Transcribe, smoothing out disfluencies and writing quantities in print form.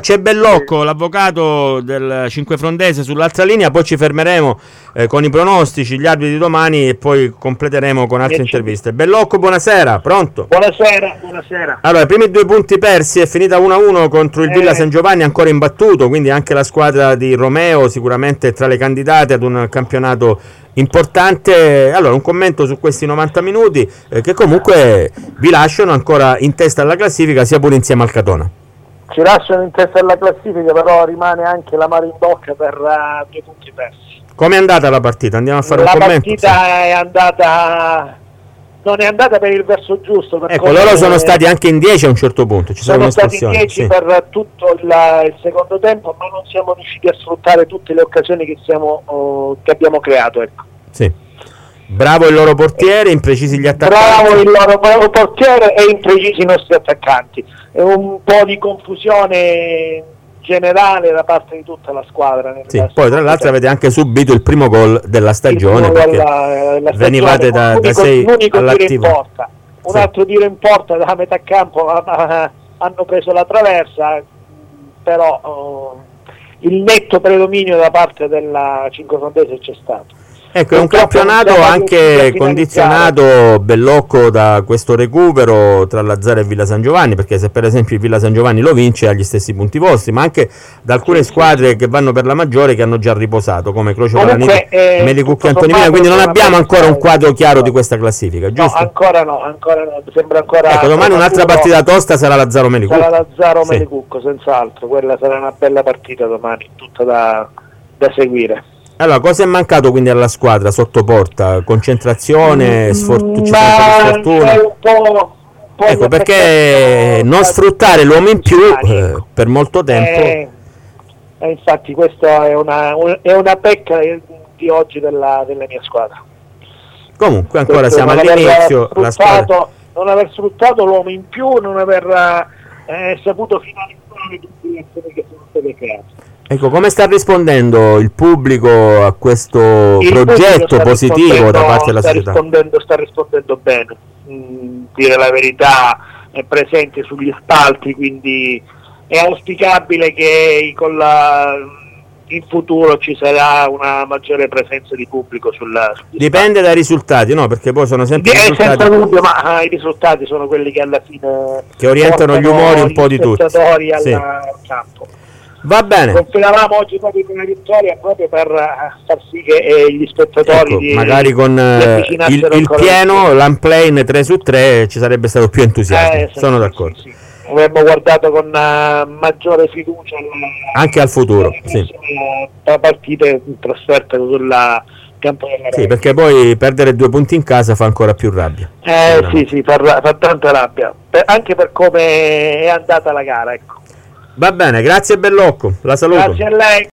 c'è Bellocco, l'avvocato del Cinquefrontese sull'altra linea, poi ci fermeremo con i pronostici, gli arbitri di domani e poi completeremo con altre interviste. Bellocco, buonasera, pronto? Buonasera. Allora, i primi 2 punti persi, è finita 1-1 contro il Villa San Giovanni, ancora imbattuto, quindi anche la squadra di Romeo sicuramente tra le candidate ad un campionato importante. Allora, un commento su questi 90 minuti che comunque vi lasciano ancora in testa alla classifica, sia pure insieme al Catona. Ci lasciano in testa alla classifica, però rimane anche l'amaro in bocca per 2 punti persi. Come è andata la partita? Andiamo a fare un commento. La partita è andata, non è andata per il verso giusto. Ecco, loro sono stati anche in 10 a un certo punto. Sono stati in 10 per tutto il secondo tempo, ma non siamo riusciti a sfruttare tutte le occasioni che abbiamo creato. Ecco. Sì. Bravo il loro portiere, imprecisi gli attaccanti. Bravo il loro portiere e imprecisi i nostri attaccanti. È un po' di confusione generale da parte di tutta la squadra. Sì, poi tra l'altro avete anche subito il primo gol della stagione, perché venivate da 6 all'attivo. Un altro tiro in porta da metà campo, hanno preso la traversa, però il netto predominio da parte della Cinquefrontese c'è stato. Ecco, è un campionato anche condizionato, Bellocco, da questo recupero tra Lazzaro e Villa San Giovanni, perché se per esempio il Villa San Giovanni lo vince ha gli stessi punti vostri, ma anche da alcune squadre che vanno per la maggiore che hanno già riposato, come Croce Palaniti, Melicucchi e Antonimina, quindi non abbiamo ancora un quadro chiaro di questa classifica, giusto? No, ancora no, sembra ancora... Ecco, domani un'altra partita tosta sarà Lazzaro Melicucco. Sarà Lazzaro Melicucco, senz'altro, quella sarà una bella partita domani, tutta da seguire. Allora, cosa è mancato quindi alla squadra sotto porta? Concentrazione, sfortuna? Ecco, perché non sfruttare l'uomo in più per molto tempo. Infatti questa è una pecca di oggi della mia squadra. Comunque ancora siamo all'inizio. Non aver sfruttato l'uomo in più, non aver saputo finalizzare tutte le azioni che sono state create. Ecco, come sta rispondendo il pubblico a questo progetto positivo da parte della società? Sta rispondendo bene, dire la verità, è presente sugli spalti, quindi è auspicabile che in futuro ci sarà una maggiore presenza di pubblico Dipende dai risultati, no? Perché poi sono sempre i risultati. Senza dubbio, ma i risultati sono quelli che alla fine che orientano gli umori un po' di tutti al campo. Va bene. Confilavamo oggi proprio con una vittoria proprio per far sì che gli spettatori magari con il pieno, l'unplane 3/3 ci sarebbe stato più entusiasmo. Sono d'accordo. Sì. Avremmo guardato con maggiore fiducia anche al futuro. Partite in trasferta sulla campo della Sì, perché poi perdere 2 punti in casa fa ancora più rabbia. Sì, fa tanta rabbia, anche per come è andata la gara, ecco. Va bene, grazie Bellocco, la saluto. Grazie a lei.